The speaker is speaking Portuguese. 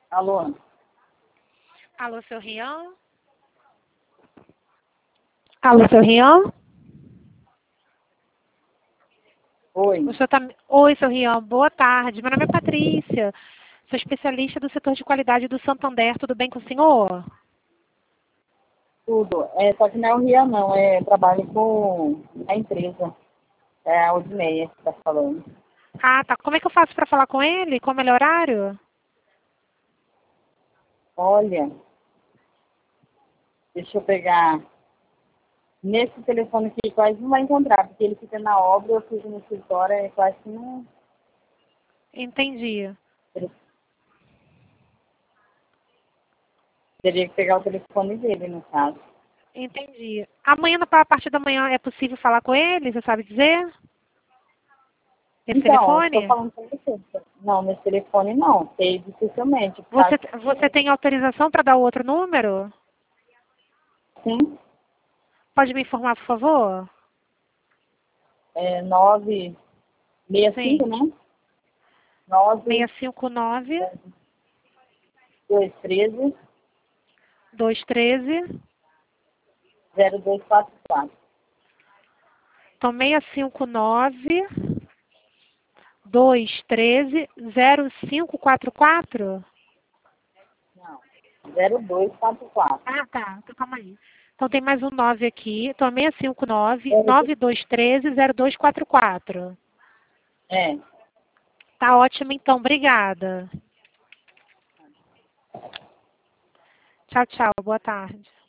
Alô? Alô, seu Rian? Alô, seu Rian? Oi. Oi, seu Rian. Boa tarde. Meu nome é Patrícia. Sou especialista do setor de qualidade do Santander. Tudo bem com o senhor? Tudo. Só que não é o Ria, não. Trabalho com a empresa. É a Odmeia que está falando. Ah, tá. Como é que eu faço para falar com ele? Como ele é horário? Olha, deixa eu pegar. Nesse telefone aqui quase não vai encontrar, porque ele fica na obra, eu fico no escritório, quase que não. Entendi. Teria que pegar o telefone dele, no caso. Entendi. Amanhã, a partir da manhã, é possível falar com ele? Você sabe dizer? Esse Então, eu estou telefone? falando com você. Não, nesse telefone não. Sei dificilmente. Por Você, causa você tem autorização para dar outro número? sim, Pode me informar, por favor? 965, Sim. né? 9 659 213 213. 0244. Então, 659 213 0544? Não, 0244. Ah, tá. Então, calma aí. Então, tem mais um 9 aqui. Então, 659 É, 9213 0244. é. Tá ótimo, então. Obrigada. Tchau, tchau. Boa tarde.